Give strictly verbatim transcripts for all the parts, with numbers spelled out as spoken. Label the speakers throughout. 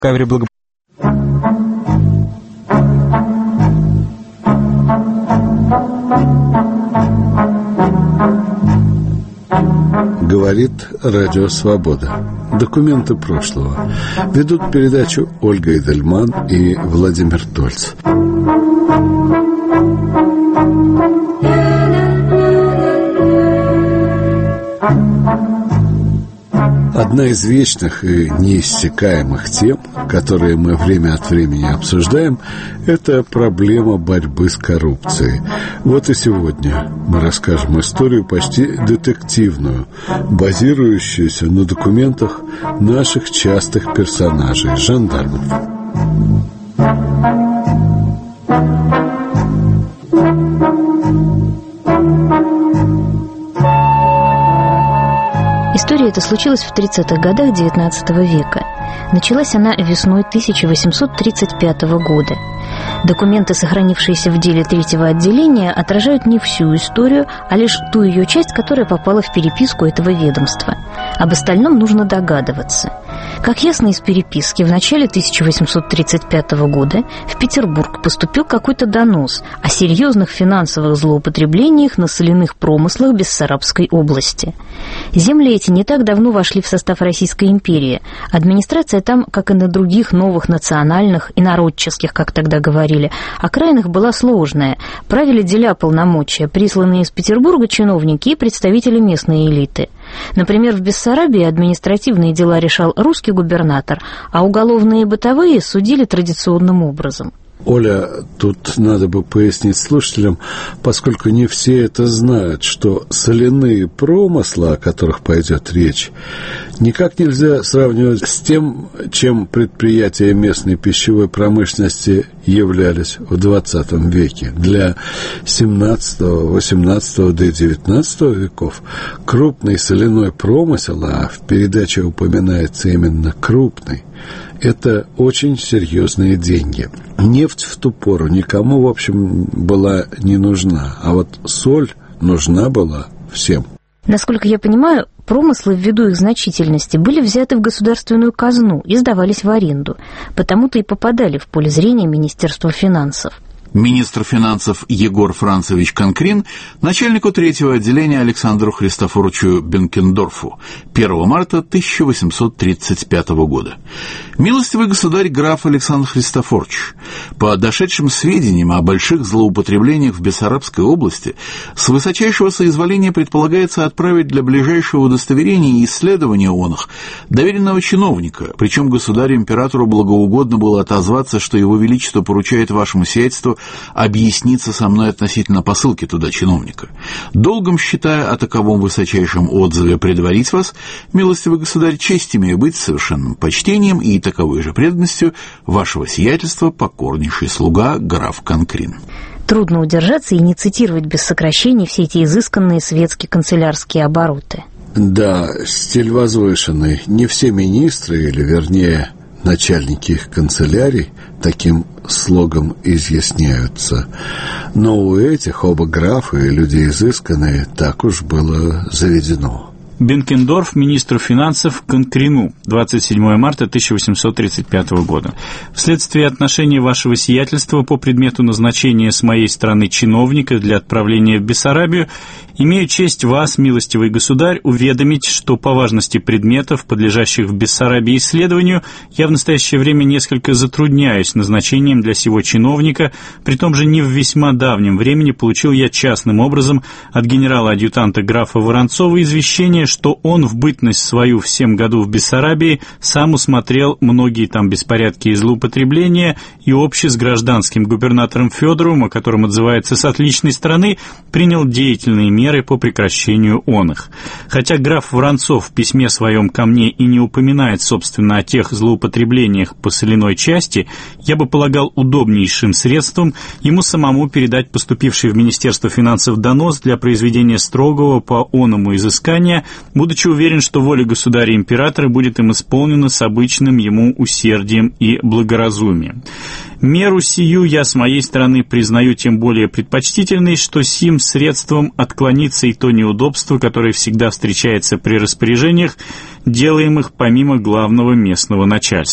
Speaker 1: кавере благо...
Speaker 2: Говорит Радио Свобода. Документы прошлого. Ведут передачу Ольга Эдельман и Владимир Тольц. Одна из вечных и неиссякаемых тем, которые мы время от времени обсуждаем, это проблема борьбы с коррупцией. Вот и сегодня мы расскажем историю почти детективную, базирующуюся на документах наших частых персонажей – жандармов.
Speaker 3: История эта случилась в тридцатых годах девятнадцатого века. Началась она весной тысяча восемьсот тридцать пятого года. Документы, сохранившиеся в деле третьего отделения, отражают не всю историю, а лишь ту ее часть, которая попала в переписку этого ведомства. Об остальном нужно догадываться. Как ясно из переписки, в начале тысяча восемьсот тридцать пятого года в Петербург поступил какой-то донос о серьезных финансовых злоупотреблениях на соляных промыслах Бессарабской области. Земли эти не так давно вошли в состав Российской империи. Администрация там, как и на других новых национальных и народческих, как тогда говорили, окраинах была сложная. Правили деля полномочия, присланные из Петербурга чиновники и представители местной элиты. Например, в Бессарабии административные дела решал русский губернатор, а уголовные и бытовые судили традиционным образом.
Speaker 2: Оля, тут надо бы пояснить слушателям, поскольку не все это знают, что соляные промыслы, о которых пойдет речь, никак нельзя сравнивать с тем, чем предприятия местной пищевой промышленности являлись в двадцатом веке. Для семнадцатого, восемнадцатого, да и девятнадцатого веков крупный соляной промысел, а в передаче упоминается именно крупный, это очень серьезные деньги. Нефть в ту пору никому, в общем, была не нужна, а вот соль нужна была всем.
Speaker 3: Насколько я понимаю, промыслы, ввиду их значительности, были взяты в государственную казну и сдавались в аренду, потому-то и попадали в поле зрения Министерства финансов.
Speaker 4: Министр финансов Егор Францевич Конкрин начальнику третьего отделения Александру Христофоровичу Бенкендорфу первого марта тысяча восемьсот тридцать пятого года. Милостивый государь граф Александр Христофорович, по дошедшим сведениям о больших злоупотреблениях в Бессарабской области, с высочайшего соизволения предполагается отправить для ближайшего удостоверения и исследования оных доверенного чиновника, причем государю-императору благоугодно было отозваться, что его величество поручает вашему сиятельству объясниться со мной относительно посылки туда чиновника. Долгом считая о таковом высочайшем отзыве предварить вас, милостивый государь, честь имею быть с совершенным почтением и таковой же преданностью вашего сиятельства покорнейший слуга граф Конкрин.
Speaker 3: Трудно удержаться и не цитировать без сокращений все эти изысканные светские канцелярские обороты.
Speaker 2: Да, стиль возвышенный. Не все министры, или вернее начальники их канцелярий, таким слогом изъясняются. Но у этих оба графы и люди изысканные, так уж было заведено.
Speaker 5: Бенкендорф министру финансов Конкрину, двадцать седьмого марта тысяча восемьсот тридцать пятого года. Вследствие отношения вашего сиятельства по предмету назначения с моей стороны чиновника для отправления в Бессарабию, имею честь вас, милостивый государь, уведомить, что по важности предметов, подлежащих в Бессарабии исследованию, я в настоящее время несколько затрудняюсь назначением для сего чиновника, при том же не в весьма давнем времени получил я частным образом от генерала-адъютанта графа Воронцова извещение, что он в бытность свою в сем году в Бессарабии сам усмотрел многие там беспорядки и злоупотребления, и общий с гражданским губернатором Федоровым, о котором отзывается с отличной стороны, принял деятельные меры по прекращению оных. Хотя граф Воронцов в письме своем ко мне и не упоминает, собственно, о тех злоупотреблениях по соляной части, я бы полагал удобнейшим средством ему самому передать поступивший в Министерство финансов донос для произведения строгого по оному изыскания, будучи уверен, что воля государя-императора будет им исполнена с обычным ему усердием и благоразумием. Меру сию я с моей стороны признаю тем более предпочтительной, что сим средством отклонится и то неудобство, которое всегда встречается при распоряжениях, делаемых помимо главного местного начальства.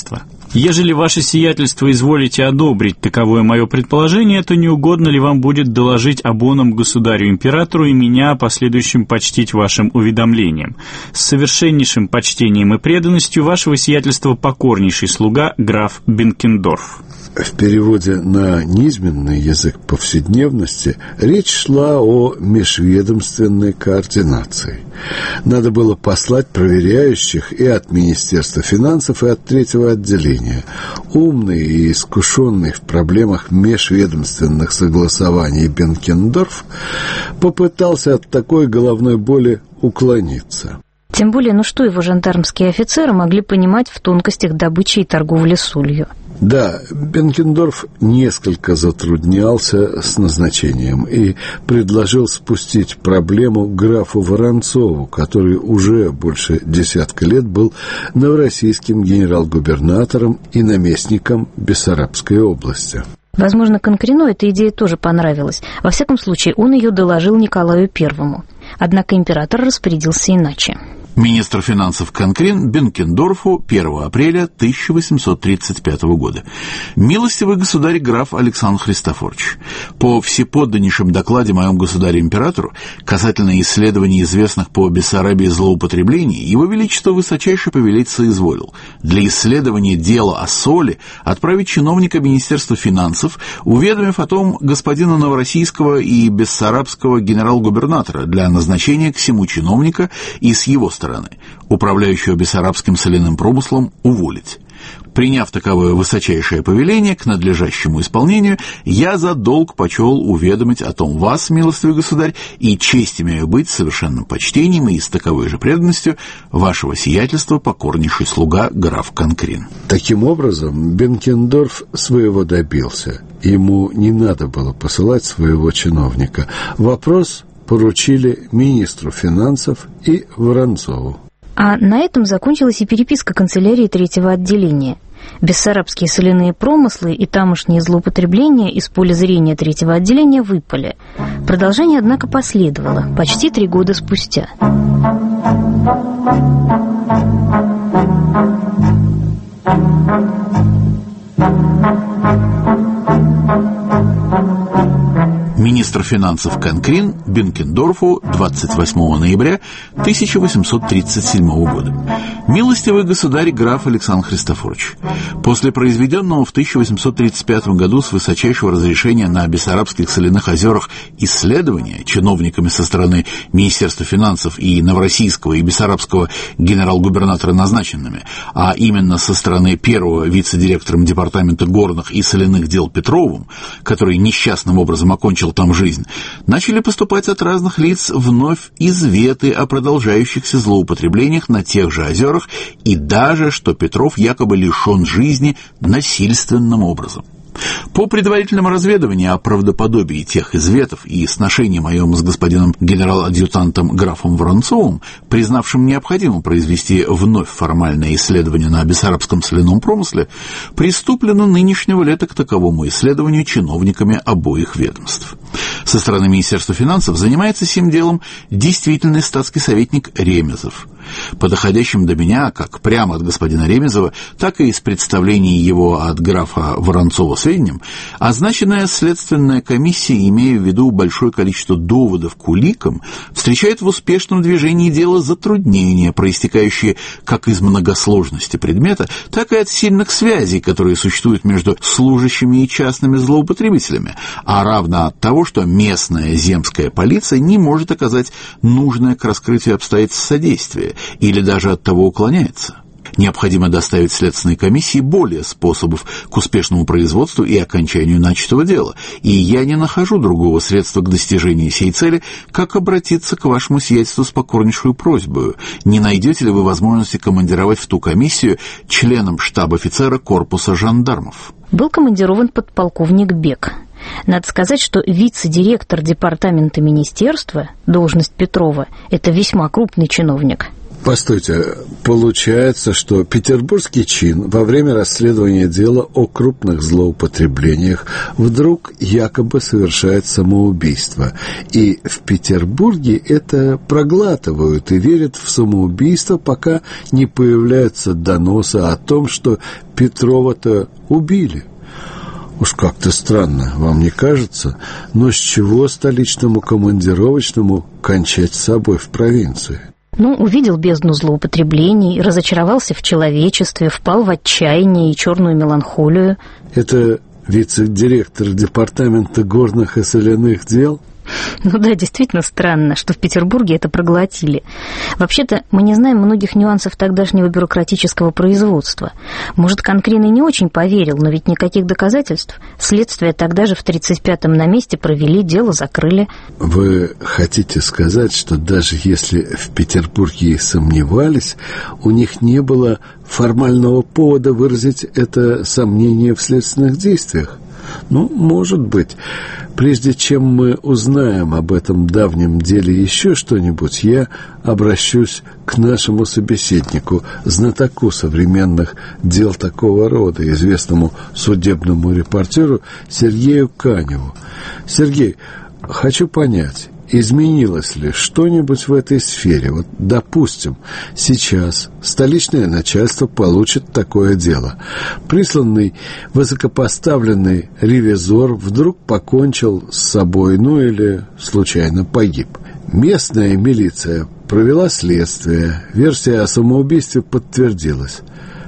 Speaker 5: Ежели ваше сиятельство изволите одобрить таковое мое предположение, то не угодно ли вам будет доложить об оном государю-императору и меня последующим почтить вашим уведомлением? С совершеннейшим почтением и преданностью вашего сиятельства покорнейший слуга граф Бенкендорф.
Speaker 2: В переводе на низменный язык повседневности речь шла о межведомственной координации. Надо было послать проверяющих и от Министерства финансов, и от третьего отделения. Умный и искушенный в проблемах межведомственных согласований Бенкендорф попытался от такой головной боли уклониться.
Speaker 3: Тем более, ну что его жандармские офицеры могли понимать в тонкостях добычи и торговли солью?
Speaker 2: Да, Бенкендорф несколько затруднялся с назначением и предложил спустить проблему графу Воронцову, который уже больше десятка лет был новороссийским генерал-губернатором и наместником Бессарабской области.
Speaker 3: Возможно, Конкрину эта идея тоже понравилась. Во всяком случае, он ее доложил Николаю Первому. Однако император распорядился иначе.
Speaker 4: Министр финансов Конкрин Бенкендорфу первого апреля тысяча восемьсот тридцать пятого года. Милостивый государь граф Александр Христофорович, по всеподданнейшем докладе моем государю-императору касательно исследований известных по Бессарабии злоупотреблений, его величество высочайше повелеть соизволил для исследования дела о соли отправить чиновника Министерства финансов, уведомив о том господина новороссийского и бессарабского генерал-губернатора для назначения к всему чиновника и с его стороны управляющего бессарабским соляным промыслом уволить. Приняв таковое высочайшее повеление к надлежащему исполнению, я за долг почел уведомить о том вас, милостивый государь, и честь имею быть совершенным почтением и с таковой же преданностью вашего сиятельства покорнейший слуга граф Конкрин.
Speaker 2: Таким образом, Бенкендорф своего добился. Ему не надо было посылать своего чиновника. Вопрос поручили министру финансов и Воронцову.
Speaker 3: А на этом закончилась и переписка канцелярии третьего отделения. Бессарабские соляные промыслы и тамошние злоупотребления из поля зрения третьего отделения выпали. Продолжение, однако, последовало почти три года спустя.
Speaker 4: Министр финансов Конкрин Бенкендорфу двадцать восьмого ноября тысяча восемьсот тридцать седьмого года. Милостивый государь граф Александр Христофорович, после произведенного в тысяча восемьсот тридцать пятом году с высочайшего разрешения на Бессарабских соляных озерах исследования чиновниками со стороны Министерства финансов и новороссийского и бессарабского генерал-губернатора назначенными, а именно со стороны первого вице-директором департамента горных и соляных дел Петровым, который несчастным образом окончил там жизнь, начали поступать от разных лиц вновь изветы о продолжающихся злоупотреблениях на тех же озерах и даже, что Петров якобы лишен жизни насильственным образом. По предварительному разведыванию о правдоподобии тех изветов и сношении моем с господином генерал-адъютантом графом Воронцовым, признавшим необходимым произвести вновь формальное исследование на бессарабском соляном промысле, приступлено нынешнего лета к таковому исследованию чиновниками обоих ведомств. Со стороны Министерства финансов занимается сим делом действительный статский советник Ремезов. По доходящим до меня, как прямо от господина Ремезова, так и из представлений его от графа Воронцова сведениям, означенная следственная комиссия, имея в виду большое количество доводов к уликам, встречает в успешном движении дела затруднения, проистекающие как из многосложности предмета, так и от сильных связей, которые существуют между служащими и частными злоупотребителями, а равно от того, что местная земская полиция не может оказать нужное к раскрытию обстоятельств содействие или даже от того уклоняется. Необходимо доставить следственной комиссии более способов к успешному производству и окончанию начатого дела, и я не нахожу другого средства к достижению сей цели, как обратиться к вашему сиятельству с покорнейшую просьбой. Не найдете ли вы возможности командировать в ту комиссию членом штаб-офицера корпуса жандармов?
Speaker 3: Был командирован подполковник Бек. Надо сказать, что вице-директор департамента министерства, должность Петрова, это весьма крупный чиновник.
Speaker 2: Постойте, получается, что петербургский чин во время расследования дела о крупных злоупотреблениях вдруг якобы совершает самоубийство. И в Петербурге это проглатывают и верят в самоубийство, пока не появляются доносы о том, что Петрова-то убили. Уж как-то странно, вам не кажется? Но с чего столичному командировочному кончать с собой в провинции?
Speaker 3: Ну, увидел бездну злоупотреблений, разочаровался в человечестве, впал в отчаяние и черную меланхолию.
Speaker 2: Это вице-директор департамента горных и соляных дел?
Speaker 3: Ну да, действительно странно, что в Петербурге это проглотили. Вообще-то мы не знаем многих нюансов тогдашнего бюрократического производства. Может, Конкрин и не очень поверил, но ведь никаких доказательств. Следствие тогда же в тридцать пятом на месте провели, дело закрыли.
Speaker 2: Вы хотите сказать, что даже если в Петербурге и сомневались, у них не было формального повода выразить это сомнение в следственных действиях? Ну, может быть. Прежде чем мы узнаем об этом давнем деле еще что-нибудь, я обращусь к нашему собеседнику, знатоку современных дел такого рода, известному судебному репортеру Сергею Каневу. Сергей, хочу понять, изменилось ли что-нибудь в этой сфере? Вот, допустим, сейчас столичное начальство получит такое дело. Присланный высокопоставленный ревизор вдруг покончил с собой, ну или случайно погиб. Местная милиция провела следствие, версия о самоубийстве подтвердилась.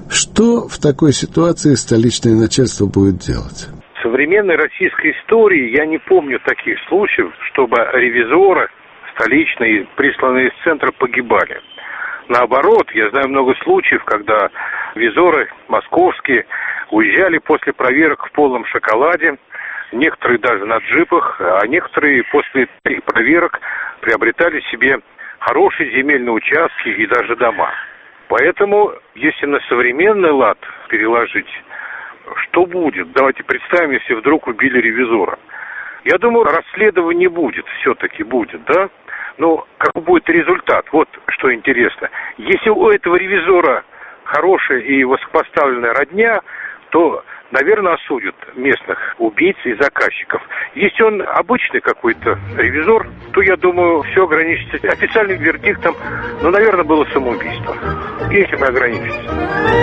Speaker 2: Что в такой ситуации столичное начальство будет делать?
Speaker 1: В современной российской истории я не помню таких случаев, чтобы ревизоры столичные, присланные из центра, погибали. Наоборот, я знаю много случаев, когда ревизоры московские уезжали после проверок в полном шоколаде, некоторые даже на джипах, а некоторые после этих проверок приобретали себе хорошие земельные участки и даже дома. Поэтому, если на современный лад переложить, что будет? Давайте представим, если вдруг убили ревизора. Я думаю, расследование будет, все-таки будет, да? Но какой будет результат? Вот что интересно. Если у этого ревизора хорошая и высокопоставленная родня, то, наверное, осудят местных убийц и заказчиков. Если он обычный какой-то ревизор, то, я думаю, все ограничится официальным вердиктом. Но, наверное, было самоубийство. Если мы ограничимся.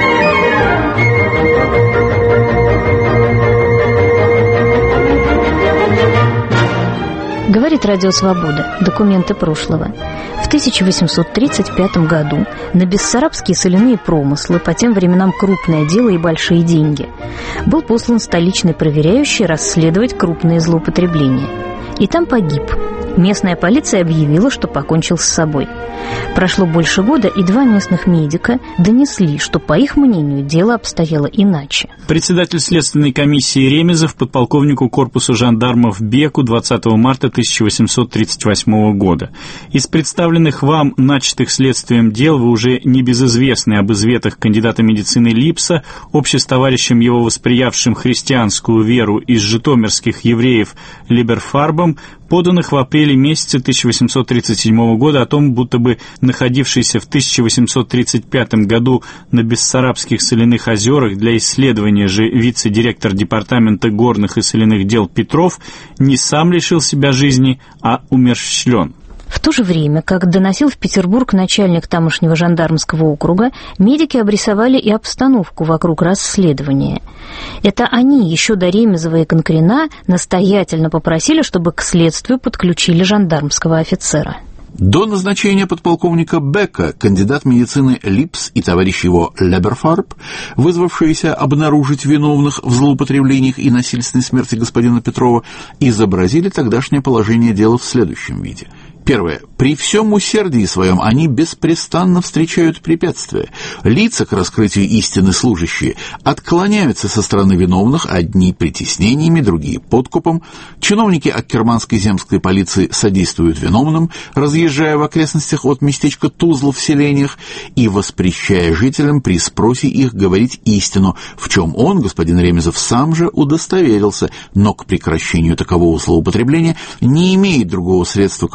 Speaker 3: Говорит Радио Свобода. Документы прошлого. В тысяча восемьсот тридцать пятом году на бессарабские соляные промыслы, по тем временам крупное дело и большие деньги, был послан столичный проверяющий расследовать крупные злоупотребления. И там погиб. Местная полиция объявила, что покончил с собой. Прошло больше года, и два местных медика донесли, что, по их мнению, дело обстояло иначе.
Speaker 5: Председатель следственной комиссии Ремезов подполковнику корпуса жандармов Беку двадцатого марта тысяча восемьсот тридцать восьмого года. Из представленных вам начатых следствием дел вы уже небезызвестны об изветах кандидата медицины Липса, общестоварищем его восприявшим христианскую веру из житомирских евреев Либерфарбом, поданных в апреле месяце тысяча восемьсот тридцать седьмого года о том, будто бы находившийся в тысяча восемьсот тридцать пятом году на Бессарабских соляных озерах для исследования же вице-директор департамента горных и соляных дел Петров не сам лишил себя жизни, а умерщвлен.
Speaker 3: В то же время, как доносил в Петербург начальник тамошнего жандармского округа, медики обрисовали и обстановку вокруг расследования. Это они еще до Ремезова и Конкрина настоятельно попросили, чтобы к следствию подключили жандармского офицера.
Speaker 4: До назначения подполковника Бека кандидат медицины Липс и товарищ его Леберфарб, вызвавшиеся обнаружить виновных в злоупотреблениях и насильственной смерти господина Петрова, изобразили тогдашнее положение дела в следующем виде. Первое. При всем усердии своем они беспрестанно встречают препятствия. Лица к раскрытию истины служащие отклоняются со стороны виновных, одни притеснениями, другие подкупом. Чиновники аккерманской земской полиции содействуют виновным, разъезжая в окрестностях от местечка Тузла в селениях и воспрещая жителям при спросе их говорить истину, в чем он, господин Ремезов, сам же удостоверился, но к прекращению такового злоупотребления не имеет другого средства, как только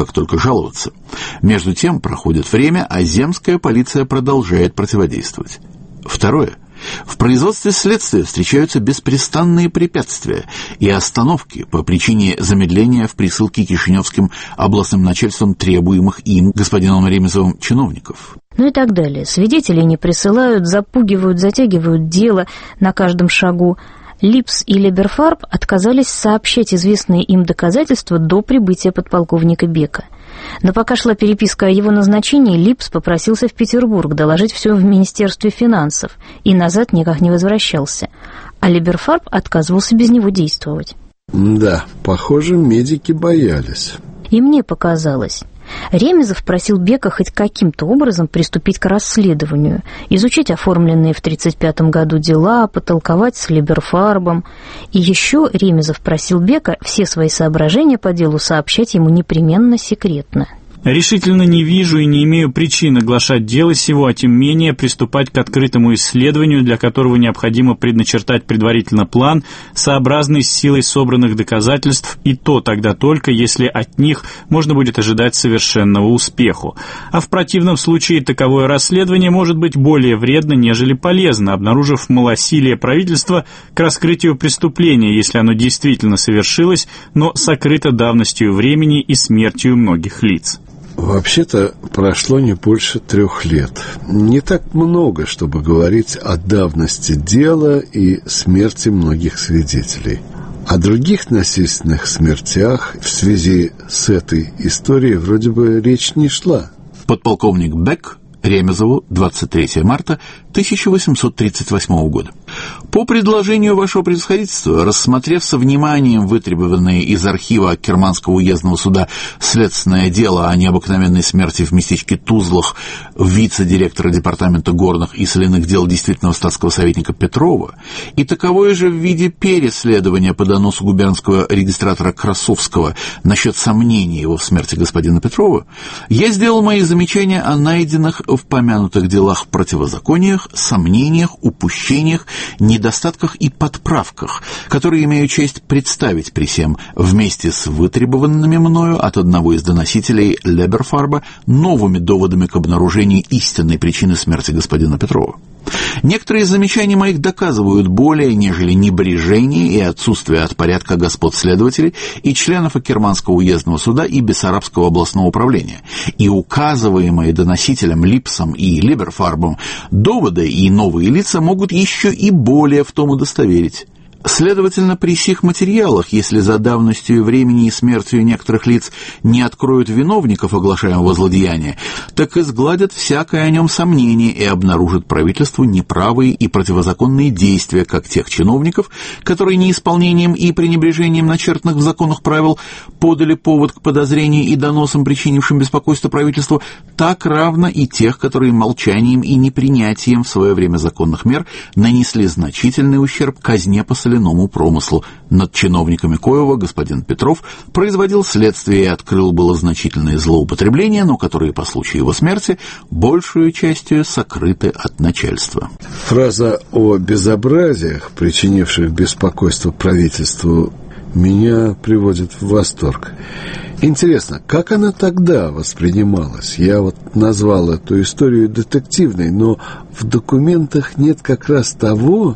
Speaker 4: жаловаться. Между тем проходит время, а земская полиция продолжает противодействовать. Второе. В производстве следствия встречаются беспрестанные препятствия и остановки по причине замедления в присылке кишиневским областным начальством требуемых им господином Ремезовым чиновников.
Speaker 3: Ну и так далее. Свидетелей не присылают, запугивают, затягивают дело на каждом шагу. Липс и Либерфарб отказались сообщать известные им доказательства до прибытия подполковника Бека. Но пока шла переписка о его назначении, Липс попросился в Петербург доложить все в Министерстве финансов и назад никак не возвращался, а Либерфарб отказывался без него действовать.
Speaker 2: Да, похоже, медики боялись.
Speaker 3: И мне показалось. Ремезов просил Бека хоть каким-то образом приступить к расследованию, изучить оформленные в тридцать пятом году дела, потолковать с Либерфарбом. И еще Ремезов просил Бека все свои соображения по делу сообщать ему непременно секретно.
Speaker 5: Решительно не вижу и не имею причин оглашать дело сего, а тем менее приступать к открытому исследованию, для которого необходимо предначертать предварительно план, сообразный с силой собранных доказательств, и то тогда только, если от них можно будет ожидать совершенного успеху. А в противном случае таковое расследование может быть более вредно, нежели полезно, обнаружив малосилие правительства к раскрытию преступления, если оно действительно совершилось, но сокрыто давностью времени и смертью многих лиц.
Speaker 2: Вообще-то прошло не больше трех лет. Не так много, чтобы говорить о давности дела и смерти многих свидетелей. О других насильственных смертях в связи с этой историей вроде бы речь не шла.
Speaker 4: Подполковник Бек Ремезову, двадцать третьего марта тысяча восемьсот тридцать восьмого года. По предложению вашего превосходительства, рассмотрев со вниманием вытребованное из архива Керманского уездного суда следственное дело о необыкновенной смерти в местечке Тузлах вице-директора департамента горных и соляных дел действительного статского советника Петрова, и таковое же в виде переследования по доносу губернского регистратора Красовского насчет сомнений его в смерти господина Петрова, я сделал мои замечания о найденных в помянутых делах противозакониях, сомнениях, упущениях, недостатках и подправках, которые имею честь представить при сем вместе с вытребованными мною от одного из доносителей Либерфарба новыми доводами к обнаружению истинной причины смерти господина Петрова. Некоторые из замечаний моих доказывают более, нежели небрежение и отсутствие от порядка господ следователей и членов Акерманского уездного суда и Бессарабского областного управления, и указываемые доносителям Липсом и Либерфарбом доводы и новые лица могут еще и более в том удостоверить. Следовательно, при сих материалах, если за давностью времени и смертью некоторых лиц не откроют виновников оглашаемого злодеяния, так изгладят всякое о нем сомнение и обнаружат правительству неправые и противозаконные действия как тех чиновников, которые неисполнением и пренебрежением начертанных в законах правил подали повод к подозрению и доносам, причинившим беспокойство правительству, так равно и тех, которые молчанием и непринятием в свое время законных мер нанесли значительный ущерб казне по соляному промыслу, над чиновниками коего господин Петров производил следствие и открыл было значительные злоупотребления, но которые по случаю его смерти большую частью сокрыты от начальства.
Speaker 2: Фраза о безобразиях, причинивших беспокойство правительству, меня приводит в восторг. Интересно, как она тогда воспринималась? Я вот назвал эту историю детективной, но в документах нет как раз того,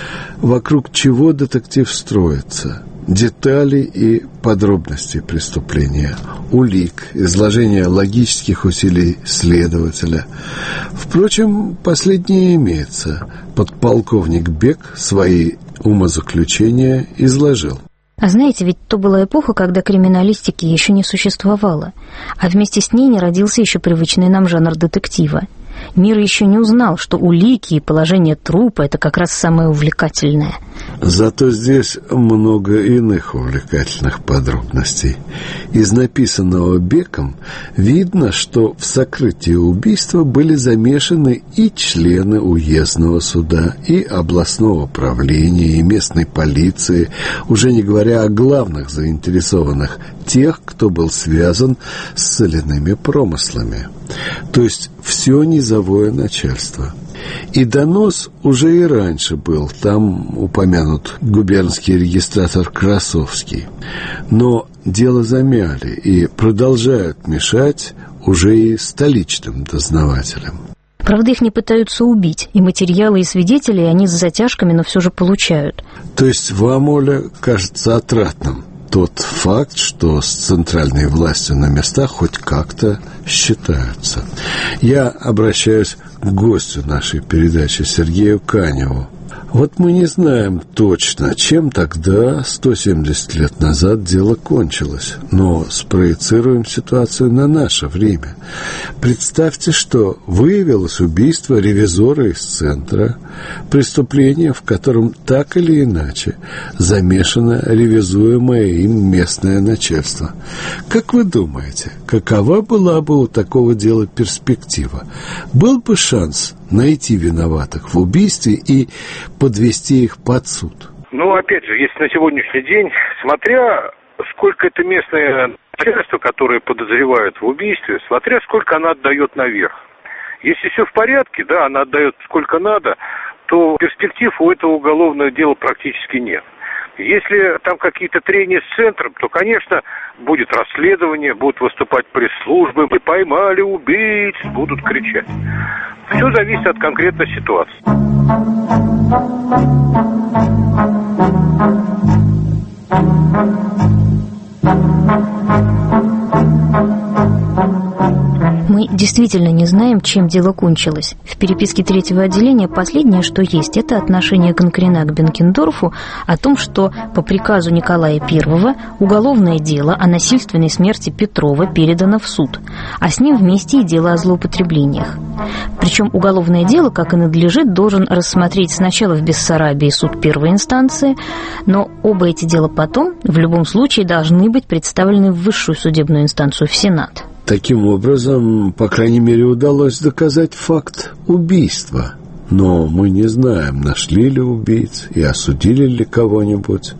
Speaker 2: вокруг чего детектив строится. Детали и подробности преступления, улик, изложение логических усилий следователя. Впрочем, последнее имеется. Подполковник Бек свои умозаключения изложил.
Speaker 3: А знаете, ведь то была эпоха, когда криминалистики еще не существовало, а вместе с ней не родился еще привычный нам жанр детектива. Мир еще не узнал, что улики и положение трупа – это как раз самое увлекательное.
Speaker 2: Зато здесь много иных увлекательных подробностей. Из написанного Беком видно, что в сокрытии убийства были замешаны и члены уездного суда, и областного правления, и местной полиции, уже не говоря о главных заинтересованных, тех, кто был связан с соляными промыслами. То есть все низовое начальство. И донос уже и раньше был. Там упомянут губернский регистратор Красовский. Но дело замяли и продолжают мешать уже и столичным дознавателям.
Speaker 3: Правда, их не пытаются убить, и материалы, и свидетели они с затяжками, но все же получают.
Speaker 2: То есть вам, Оля, кажется отрадным тот факт, что с центральной властью на местах хоть как-то считаются. Я обращаюсь к гостю нашей передачи, Сергею Каневу. Вот мы не знаем точно, чем тогда, сто семьдесят лет назад, дело кончилось, но спроецируем ситуацию на наше время. Представьте, что выявилось убийство ревизора из центра, преступление, в котором так или иначе замешано ревизуемое им местное начальство. Как вы думаете, какова была бы у такого дела перспектива? Был бы шанс найти виноватых в убийстве и подвести их под суд?
Speaker 1: Ну, опять же, если на сегодняшний день, смотря сколько это местное начальство, которое подозревают в убийстве, смотря сколько она отдает наверх. Если все в порядке, да, она отдает сколько надо, то перспектив у этого уголовного дела практически нет. Если там какие-то трения с центром, то, конечно, будет расследование, будут выступать пресс-службы, мы поймали убийц, будут кричать. Все зависит от конкретной ситуации.
Speaker 3: Мы действительно не знаем, чем дело кончилось. В переписке третьего отделения последнее, что есть, это отношение Конкрина к Бенкендорфу о том, что по приказу Николая Первого уголовное дело о насильственной смерти Петрова передано в суд, а с ним вместе и дело о злоупотреблениях. Причем уголовное дело, как и надлежит, должен рассмотреть сначала в Бессарабии суд первой инстанции, но оба эти дела потом в любом случае должны быть представлены в высшую судебную инстанцию, в Сенат.
Speaker 2: Таким образом, по крайней мере, удалось доказать факт убийства. Но мы не знаем, нашли ли убийц и осудили ли кого-нибудь.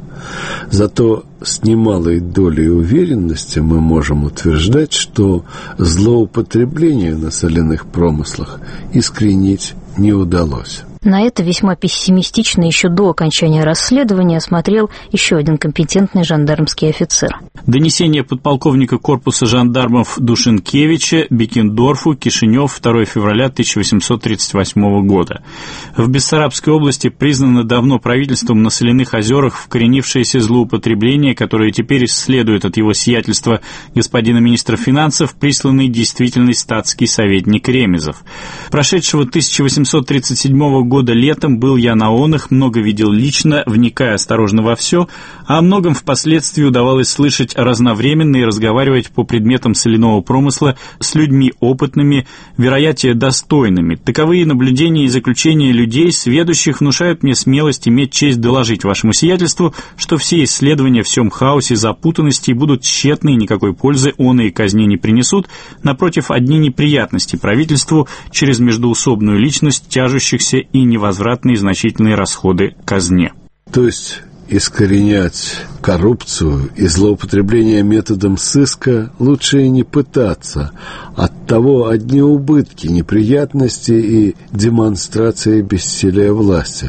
Speaker 2: Зато с немалой долей уверенности мы можем утверждать, что злоупотребление на соляных промыслах искоренить не удалось.
Speaker 3: На это весьма пессимистично еще до окончания расследования смотрел еще один компетентный жандармский офицер.
Speaker 5: Донесение подполковника корпуса жандармов Душенкевича Бекендорфу, Кишинев, второго февраля тысяча восемьсот тридцать восьмого года. В Бессарабской области признано давно правительством на соляных озерах вкоренившееся злоупотребление, которое теперь исследует от его сиятельства господина министра финансов присланный действительный статский советник Ремезов. Прошедшего тысяча восемьсот тридцать седьмого года летом был я на онах, много видел лично, вникая осторожно во все, а о многом впоследствии удавалось слышать разновременно и разговаривать по предметам соляного промысла с людьми опытными, вероятнее достойными. Таковые наблюдения и заключения людей, сведущих, внушают мне смелость иметь честь доложить вашему сиятельству, что все исследования в всем хаосе запутанности будут тщетны и никакой пользы оные казни не принесут, напротив, одни неприятности правительству через междоусобную личность тяжущихся и невозвратные значительные расходы казне.
Speaker 2: То есть искоренять коррупцию и злоупотребление методом сыска лучше и не пытаться. Оттого одни убытки, неприятности и демонстрация бессилия власти.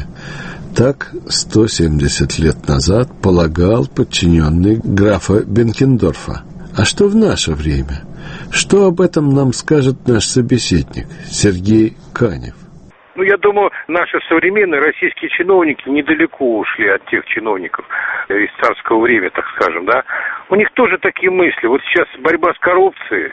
Speaker 2: Так сто семьдесят лет назад полагал подчиненный графа Бенкендорфа. А что в наше время? Что об этом нам скажет наш собеседник Сергей Канев?
Speaker 1: Ну, я думаю, наши современные российские чиновники недалеко ушли от тех чиновников из царского времени, так скажем, да. У них тоже такие мысли. Вот сейчас борьба с коррупцией,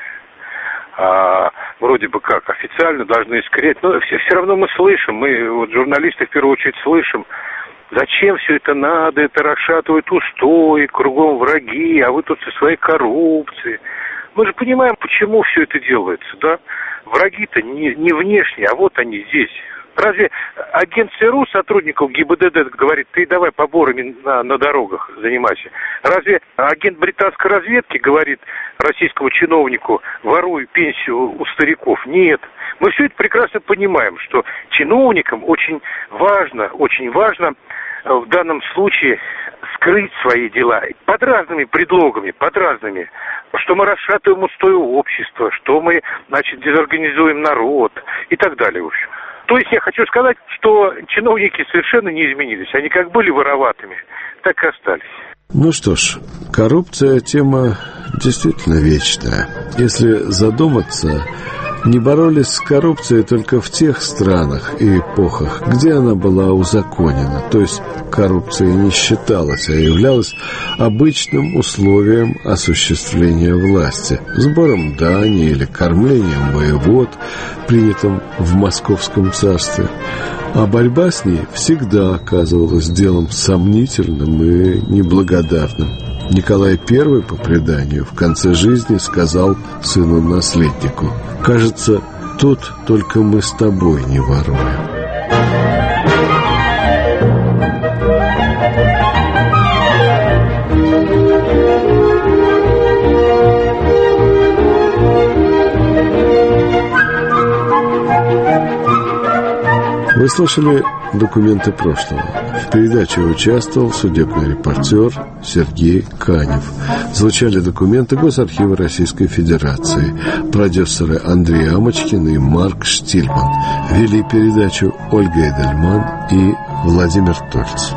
Speaker 1: а, вроде бы как официально должны искоренять, но все, все равно мы слышим, мы, вот журналисты в первую очередь слышим, зачем все это надо, это расшатывает устои, кругом враги, а вы тут со своей коррупцией. Мы же понимаем, почему все это делается, да? Враги-то не, не внешние, а вот они здесь. Разве агент ЦРУ, сотрудников ГИБДД, говорит, ты давай поборами на, на дорогах занимайся? Разве агент британской разведки говорит российскому чиновнику, воруй пенсию у стариков? Нет. Мы все это прекрасно понимаем, что чиновникам очень важно, очень важно в данном случае скрыть свои дела под разными предлогами, под разными, что мы расшатываем устои общества, что мы, значит, дезорганизуем народ и так далее, в общем. То есть я хочу сказать, что чиновники совершенно не изменились. Они как были вороватыми, так и остались.
Speaker 2: Ну что ж, коррупция – тема действительно вечная. Если задуматься, не боролись с коррупцией только в тех странах и эпохах, где она была узаконена, то есть коррупция не считалась, а являлась обычным условием осуществления власти, сбором дани или кормлением воевод, принятым в Московском царстве. А борьба с ней всегда оказывалась делом сомнительным и неблагодарным. Николай Первый, по преданию, в конце жизни сказал сыну-наследнику: «Кажется, тут только мы с тобой не воруем». Вы слушали «Документы прошлого». В передаче участвовал судебный репортер Сергей Канев. Звучали документы Госархива Российской Федерации. Продюсеры Андрей Амочкин и Марк Штильман. Вели передачу Ольга Эдельман и Владимир Тольц.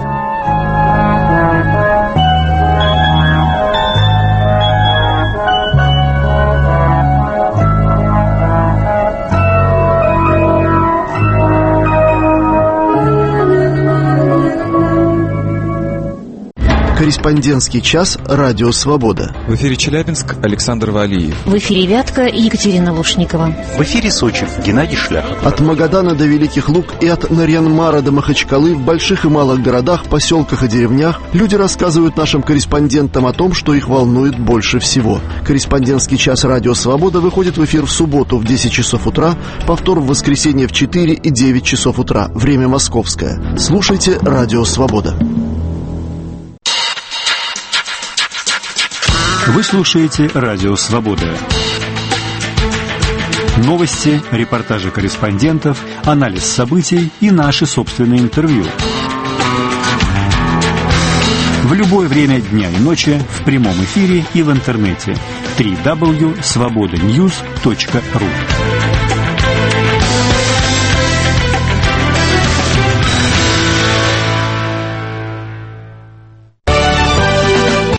Speaker 6: Корреспондентский час «Радио Свобода».
Speaker 7: В эфире Челябинск, Александр Валиев.
Speaker 3: В эфире Вятка, Екатерина Лушникова.
Speaker 8: В эфире Сочи, Геннадий Шляхов.
Speaker 6: От Магадана до Великих Луг и от Нарьян-Мара до Махачкалы в больших и малых городах, поселках и деревнях люди рассказывают нашим корреспондентам о том, что их волнует больше всего. Корреспондентский час «Радио Свобода» выходит в эфир в субботу в десять часов утра, повтор в воскресенье в четыре и девять часов утра. Время московское. Слушайте «Радио Свобода».
Speaker 5: Вы слушаете «Радио Свобода». Новости, репортажи корреспондентов, анализ событий и наши собственные интервью. В любое время дня и ночи, в прямом эфире и в интернете. дабл ю дабл ю дабл ю точка свобода ньюс точка ру